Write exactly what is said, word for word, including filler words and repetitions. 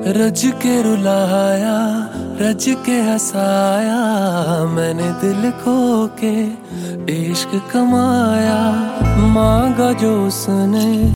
रज के रुलाया, रज के हंसाया, मैंने दिल खो के इश्क कमाया। मांगा जो उसने